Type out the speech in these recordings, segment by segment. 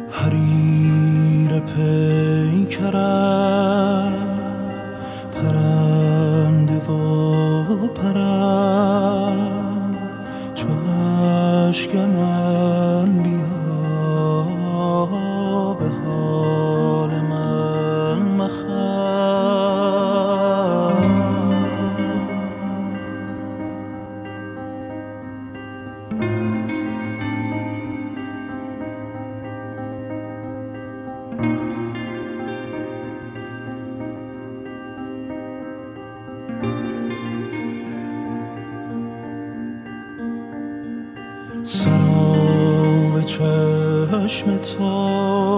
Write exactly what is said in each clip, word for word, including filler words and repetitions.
حریر پیکرم پرنده و پرم چو اشک من بیا به حال من مخند. سراب چشم تو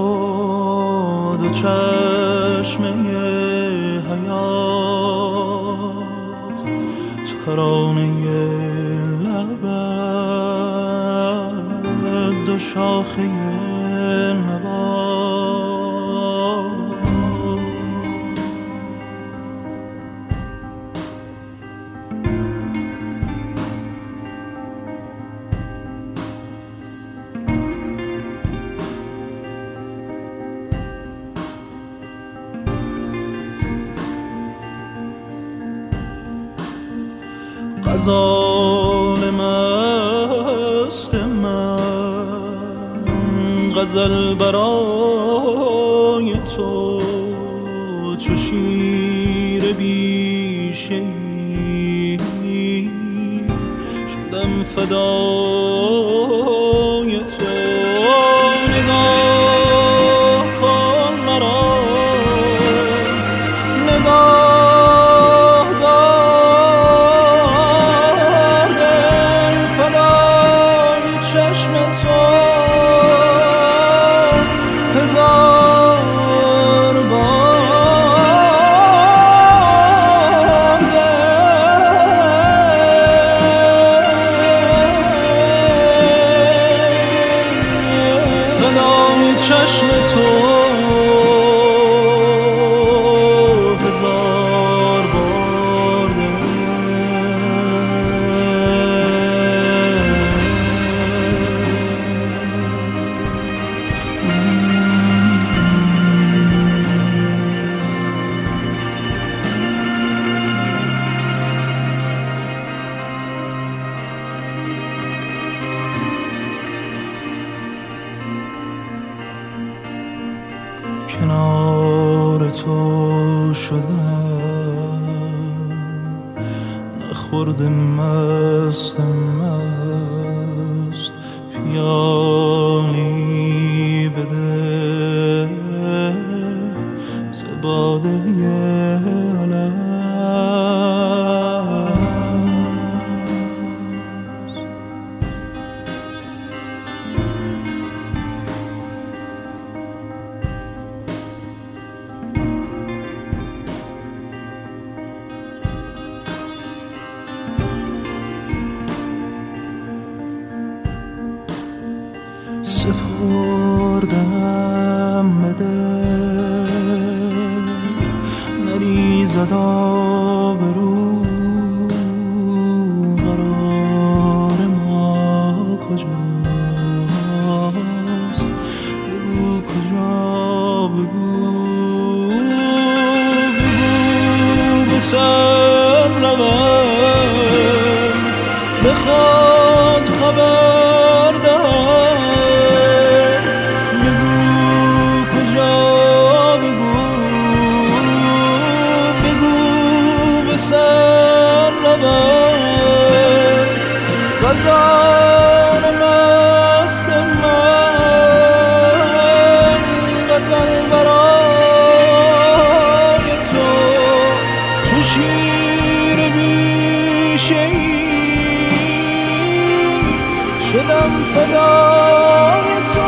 دو چشمه حیات، ترانه لبت دو شاخه نبات. غزال مست من غزل برای تو چو شیر بیشه‌ای شدم فدای تو. نگاه کن مرا، نگاه دار دل فدای چشم تو هزار بار دل فدای چشم تو هزار بار دل. کنار تو شدم نخورده مست مست، پیالی بده ز باده الست. سپردم به دل نریزد آبرو، قرار ما کجاست بگو کجا، بگو بگو به سر روم بخواد خبر دهم. غزال مست من غزل برای تو چو شیر بیشه‌ای شدم فدای تو.